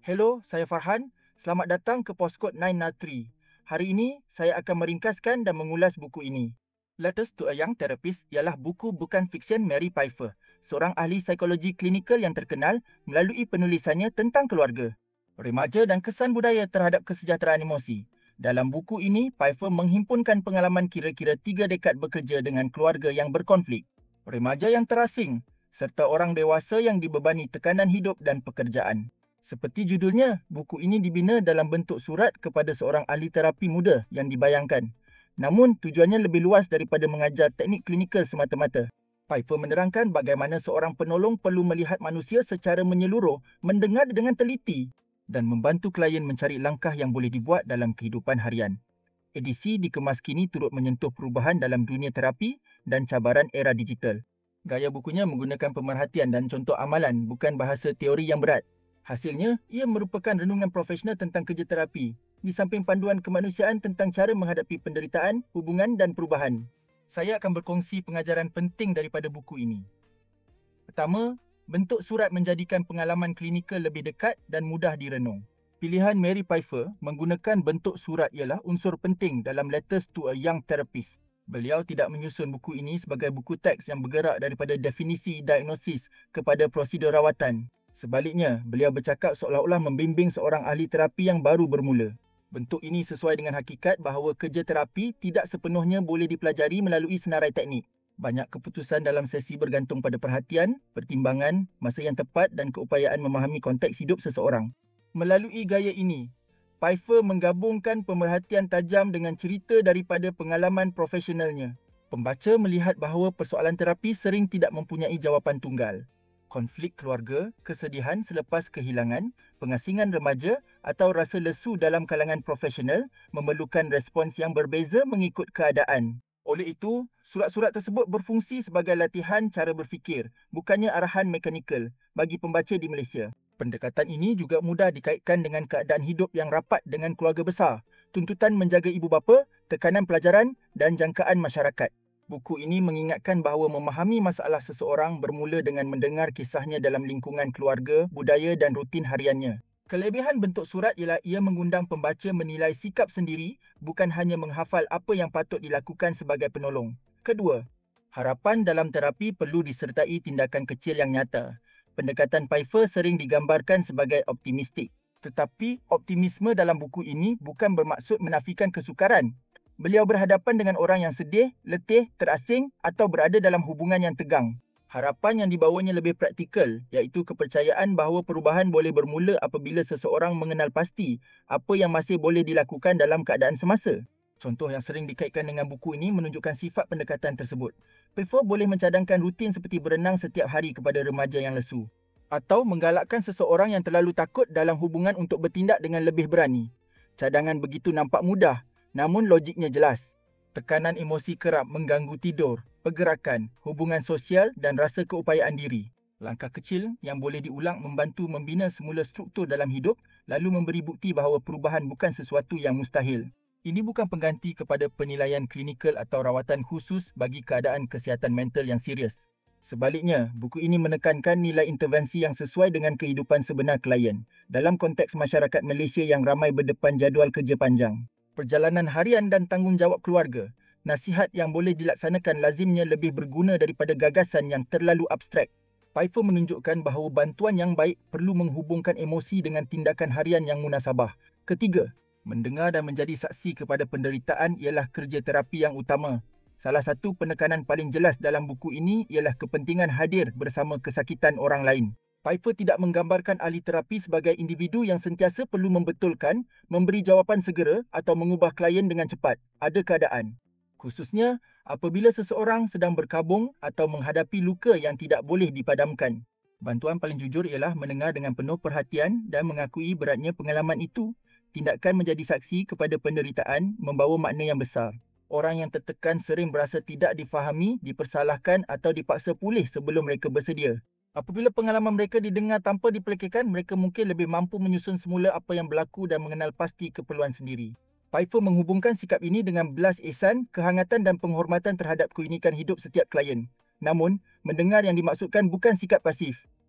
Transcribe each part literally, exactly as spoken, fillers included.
Hello, saya Farhan. Selamat datang ke Postkod sembilan nol tiga. Hari ini, saya akan meringkaskan dan mengulas buku ini. Letters to a Young Therapist ialah buku bukan fiksyen Mary Pipher, seorang ahli psikologi klinikal yang terkenal melalui penulisannya tentang keluarga, remaja dan kesan budaya terhadap kesejahteraan emosi. Dalam buku ini, Pipher menghimpunkan pengalaman kira-kira tiga dekad bekerja dengan keluarga yang berkonflik, remaja yang terasing, serta orang dewasa yang dibebani tekanan hidup dan pekerjaan. Seperti judulnya, buku ini dibina dalam bentuk surat kepada seorang ahli terapi muda yang dibayangkan. Namun, tujuannya lebih luas daripada mengajar teknik klinikal semata-mata. Pipher menerangkan bagaimana seorang penolong perlu melihat manusia secara menyeluruh, mendengar dengan teliti dan membantu klien mencari langkah yang boleh dibuat dalam kehidupan harian. Edisi dikemas kini turut menyentuh perubahan dalam dunia terapi dan cabaran era digital. Gaya bukunya menggunakan pemerhatian dan contoh amalan, bukan bahasa teori yang berat. Hasilnya, ia merupakan renungan profesional tentang kerja terapi, di samping panduan kemanusiaan tentang cara menghadapi penderitaan, hubungan dan perubahan. Saya akan berkongsi pengajaran penting daripada buku ini. Pertama, bentuk surat menjadikan pengalaman klinikal lebih dekat dan mudah direnung. Pilihan Mary Pipher menggunakan bentuk surat ialah unsur penting dalam Letters to a Young Therapist. Beliau tidak menyusun buku ini sebagai buku teks yang bergerak daripada definisi diagnosis kepada prosedur rawatan. Sebaliknya, beliau bercakap seolah-olah membimbing seorang ahli terapi yang baru bermula. Bentuk ini sesuai dengan hakikat bahawa kerja terapi tidak sepenuhnya boleh dipelajari melalui senarai teknik. Banyak keputusan dalam sesi bergantung pada perhatian, pertimbangan, masa yang tepat dan keupayaan memahami konteks hidup seseorang. Melalui gaya ini, Pipher menggabungkan pemerhatian tajam dengan cerita daripada pengalaman profesionalnya. Pembaca melihat bahawa persoalan terapi sering tidak mempunyai jawapan tunggal. Konflik keluarga, kesedihan selepas kehilangan, pengasingan remaja atau rasa lesu dalam kalangan profesional memerlukan respons yang berbeza mengikut keadaan. Oleh itu, surat-surat tersebut berfungsi sebagai latihan cara berfikir, bukannya arahan mekanikal bagi pembaca di Malaysia. Pendekatan ini juga mudah dikaitkan dengan keadaan hidup yang rapat dengan keluarga besar, tuntutan menjaga ibu bapa, tekanan pelajaran dan jangkaan masyarakat. Buku ini mengingatkan bahawa memahami masalah seseorang bermula dengan mendengar kisahnya dalam lingkungan keluarga, budaya dan rutin hariannya. Kelebihan bentuk surat ialah ia mengundang pembaca menilai sikap sendiri, bukan hanya menghafal apa yang patut dilakukan sebagai penolong. Kedua, harapan dalam terapi perlu disertai tindakan kecil yang nyata. Pendekatan Pipher sering digambarkan sebagai optimistik. Tetapi optimisme dalam buku ini bukan bermaksud menafikan kesukaran. Beliau berhadapan dengan orang yang sedih, letih, terasing atau berada dalam hubungan yang tegang. Harapan yang dibawanya lebih praktikal, iaitu kepercayaan bahawa perubahan boleh bermula apabila seseorang mengenal pasti apa yang masih boleh dilakukan dalam keadaan semasa. Contoh yang sering dikaitkan dengan buku ini menunjukkan sifat pendekatan tersebut. Pipher boleh mencadangkan rutin seperti berenang setiap hari kepada remaja yang lesu, atau menggalakkan seseorang yang terlalu takut dalam hubungan untuk bertindak dengan lebih berani. Cadangan begitu nampak mudah, namun logiknya jelas. Tekanan emosi kerap mengganggu tidur, pergerakan, hubungan sosial dan rasa keupayaan diri. Langkah kecil yang boleh diulang membantu membina semula struktur dalam hidup lalu memberi bukti bahawa perubahan bukan sesuatu yang mustahil. Ini bukan pengganti kepada penilaian klinikal atau rawatan khusus bagi keadaan kesihatan mental yang serius. Sebaliknya, buku ini menekankan nilai intervensi yang sesuai dengan kehidupan sebenar klien dalam konteks masyarakat Malaysia yang ramai berdepan jadual kerja panjang. Perjalanan harian dan tanggungjawab keluarga, nasihat yang boleh dilaksanakan lazimnya lebih berguna daripada gagasan yang terlalu abstrak. Pipher menunjukkan bahawa bantuan yang baik perlu menghubungkan emosi dengan tindakan harian yang munasabah. Ketiga, mendengar dan menjadi saksi kepada penderitaan ialah kerja terapi yang utama. Salah satu penekanan paling jelas dalam buku ini ialah kepentingan hadir bersama kesakitan orang lain. Pipher tidak menggambarkan ahli terapi sebagai individu yang sentiasa perlu membetulkan, memberi jawapan segera atau mengubah klien dengan cepat. Ada keadaan, khususnya apabila seseorang sedang berkabung atau menghadapi luka yang tidak boleh dipadamkan. Bantuan paling jujur ialah mendengar dengan penuh perhatian dan mengakui beratnya pengalaman itu. Tindakan menjadi saksi kepada penderitaan membawa makna yang besar. Orang yang tertekan sering berasa tidak difahami, dipersalahkan atau dipaksa pulih sebelum mereka bersedia. Apabila pengalaman mereka didengar tanpa dipelekehkan, mereka mungkin lebih mampu menyusun semula apa yang berlaku dan mengenal pasti keperluan sendiri. Pipher menghubungkan sikap ini dengan belas ihsan, kehangatan dan penghormatan terhadap keunikan hidup setiap klien. Namun, mendengar yang dimaksudkan bukan sikap pasif.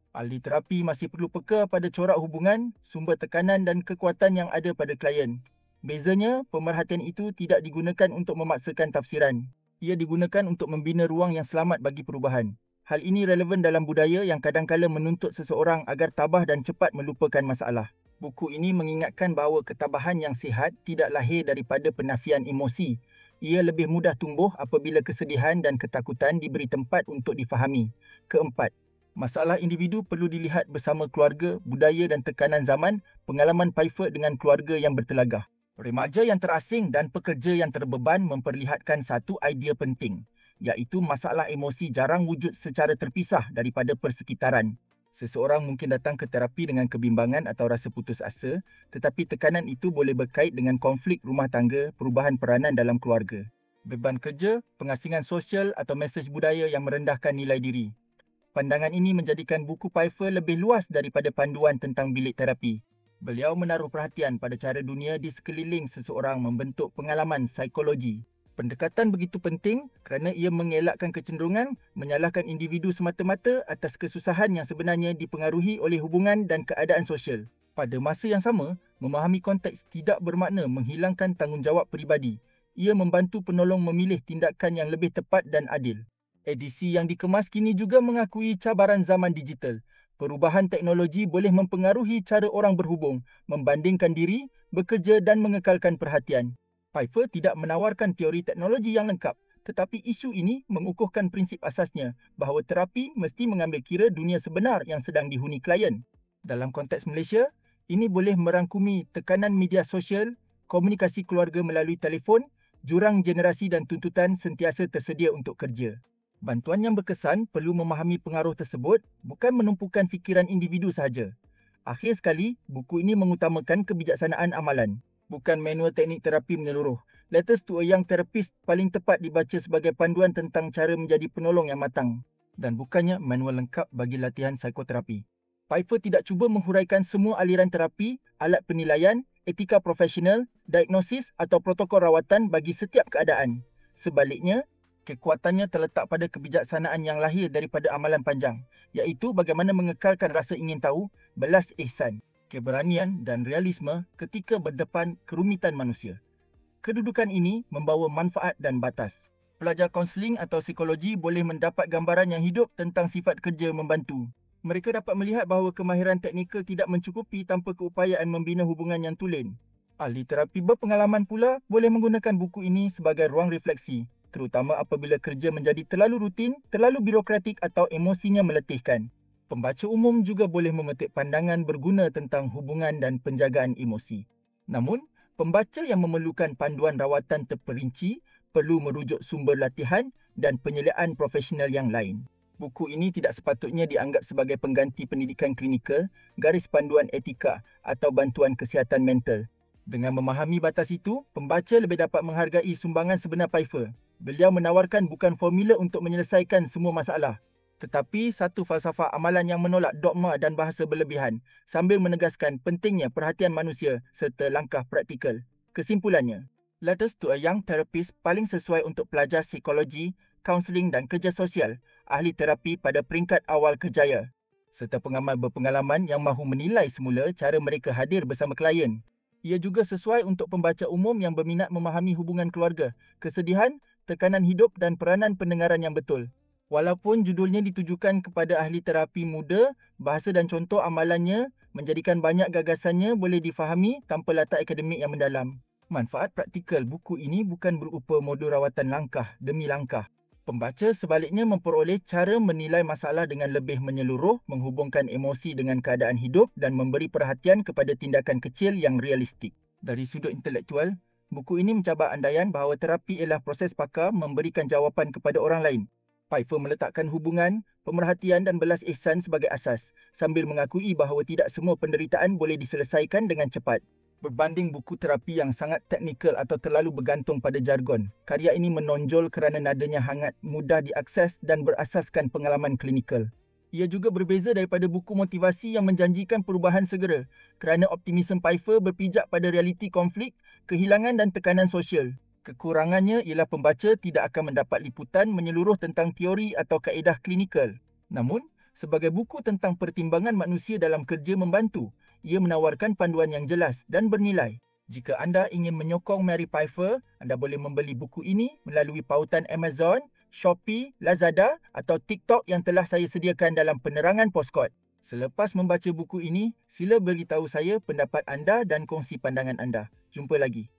Ahli terapi masih perlu peka pada corak hubungan, sumber tekanan dan kekuatan yang ada pada klien. Bezanya, pemerhatian itu tidak digunakan untuk memaksakan tafsiran. Ia digunakan untuk membina ruang yang selamat bagi perubahan. Hal ini relevan dalam budaya yang kadang-kala menuntut seseorang agar tabah dan cepat melupakan masalah. Buku ini mengingatkan bahawa ketabahan yang sihat tidak lahir daripada penafian emosi. Ia lebih mudah tumbuh apabila kesedihan dan ketakutan diberi tempat untuk difahami. Keempat, masalah individu perlu dilihat bersama keluarga, budaya dan tekanan zaman, pengalaman Pfeiffer dengan keluarga yang bertelagah. Remaja yang terasing dan pekerja yang terbeban memperlihatkan satu idea penting, iaitu masalah emosi jarang wujud secara terpisah daripada persekitaran. Seseorang mungkin datang ke terapi dengan kebimbangan atau rasa putus asa, tetapi tekanan itu boleh berkait dengan konflik rumah tangga, perubahan peranan dalam keluarga, beban kerja, pengasingan sosial atau mesej budaya yang merendahkan nilai diri. Pandangan ini menjadikan buku Pfeiffer lebih luas daripada panduan tentang bilik terapi. Beliau menaruh perhatian pada cara dunia di sekeliling seseorang membentuk pengalaman psikologi. Pendekatan begitu penting kerana ia mengelakkan kecenderungan menyalahkan individu semata-mata atas kesusahan yang sebenarnya dipengaruhi oleh hubungan dan keadaan sosial. Pada masa yang sama, memahami konteks tidak bermakna menghilangkan tanggungjawab peribadi. Ia membantu penolong memilih tindakan yang lebih tepat dan adil. Edisi yang dikemas kini juga mengakui cabaran zaman digital. Perubahan teknologi boleh mempengaruhi cara orang berhubung, membandingkan diri, bekerja dan mengekalkan perhatian. Pfeiffer tidak menawarkan teori teknologi yang lengkap, tetapi isu ini mengukuhkan prinsip asasnya bahawa terapi mesti mengambil kira dunia sebenar yang sedang dihuni klien. Dalam konteks Malaysia, ini boleh merangkumi tekanan media sosial, komunikasi keluarga melalui telefon, jurang generasi dan tuntutan sentiasa tersedia untuk kerja. Bantuan yang berkesan perlu memahami pengaruh tersebut, bukan menumpukan fikiran individu sahaja. Akhir sekali, buku ini mengutamakan kebijaksanaan amalan, bukan manual teknik terapi menyeluruh. Letters to a Young Therapist paling tepat dibaca sebagai panduan tentang cara menjadi penolong yang matang dan bukannya manual lengkap bagi latihan psikoterapi. Pfeiffer tidak cuba menghuraikan semua aliran terapi, alat penilaian, etika profesional, diagnosis atau protokol rawatan bagi setiap keadaan. Sebaliknya, kekuatannya terletak pada kebijaksanaan yang lahir daripada amalan panjang, iaitu bagaimana mengekalkan rasa ingin tahu, belas ihsan, keberanian dan realisme ketika berdepan kerumitan manusia. Kedudukan ini membawa manfaat dan batas. Pelajar kaunseling atau psikologi boleh mendapat gambaran yang hidup tentang sifat kerja membantu. Mereka dapat melihat bahawa kemahiran teknikal tidak mencukupi tanpa keupayaan membina hubungan yang tulen. Ahli terapi berpengalaman pula boleh menggunakan buku ini sebagai ruang refleksi, terutama apabila kerja menjadi terlalu rutin, terlalu birokratik atau emosinya meletihkan. Pembaca umum juga boleh memetik pandangan berguna tentang hubungan dan penjagaan emosi. Namun, pembaca yang memerlukan panduan rawatan terperinci perlu merujuk sumber latihan dan penyeliaan profesional yang lain. Buku ini tidak sepatutnya dianggap sebagai pengganti pendidikan klinikal, garis panduan etika atau bantuan kesihatan mental. Dengan memahami batas itu, pembaca lebih dapat menghargai sumbangan sebenar Pfeiffer. Beliau menawarkan bukan formula untuk menyelesaikan semua masalah, tetapi satu falsafah amalan yang menolak dogma dan bahasa berlebihan sambil menegaskan pentingnya perhatian manusia serta langkah praktikal. Kesimpulannya, Letters to a Young Therapist paling sesuai untuk pelajar psikologi, kaunseling dan kerja sosial, ahli terapi pada peringkat awal kerjaya, serta pengamal berpengalaman yang mahu menilai semula cara mereka hadir bersama klien. Ia juga sesuai untuk pembaca umum yang berminat memahami hubungan keluarga, kesedihan, tekanan hidup dan peranan pendengaran yang betul. Walaupun judulnya ditujukan kepada ahli terapi muda, bahasa dan contoh amalannya menjadikan banyak gagasannya boleh difahami tanpa latar akademik yang mendalam. Manfaat praktikal buku ini bukan berupa modul rawatan langkah demi langkah. Pembaca sebaliknya memperoleh cara menilai masalah dengan lebih menyeluruh, menghubungkan emosi dengan keadaan hidup dan memberi perhatian kepada tindakan kecil yang realistik. Dari sudut intelektual, buku ini mencabar andaian bahawa terapi ialah proses pakar memberikan jawapan kepada orang lain. Pfeiffer meletakkan hubungan, pemerhatian dan belas ihsan sebagai asas, sambil mengakui bahawa tidak semua penderitaan boleh diselesaikan dengan cepat. Berbanding buku terapi yang sangat teknikal atau terlalu bergantung pada jargon, karya ini menonjol kerana nadanya hangat, mudah diakses dan berasaskan pengalaman klinikal. Ia juga berbeza daripada buku motivasi yang menjanjikan perubahan segera, kerana optimisme Pfeiffer berpijak pada realiti konflik, kehilangan dan tekanan sosial. Kekurangannya ialah pembaca tidak akan mendapat liputan menyeluruh tentang teori atau kaedah klinikal. Namun, Sebagai buku tentang pertimbangan manusia dalam kerja membantu, ia menawarkan panduan yang jelas dan bernilai. Jika anda ingin menyokong Mary Pipher, anda boleh membeli buku ini melalui pautan Amazon, Shopee, Lazada atau TikTok yang telah saya sediakan dalam penerangan Postkod. Selepas membaca buku ini, sila beritahu saya pendapat anda dan kongsi pandangan anda. Jumpa lagi.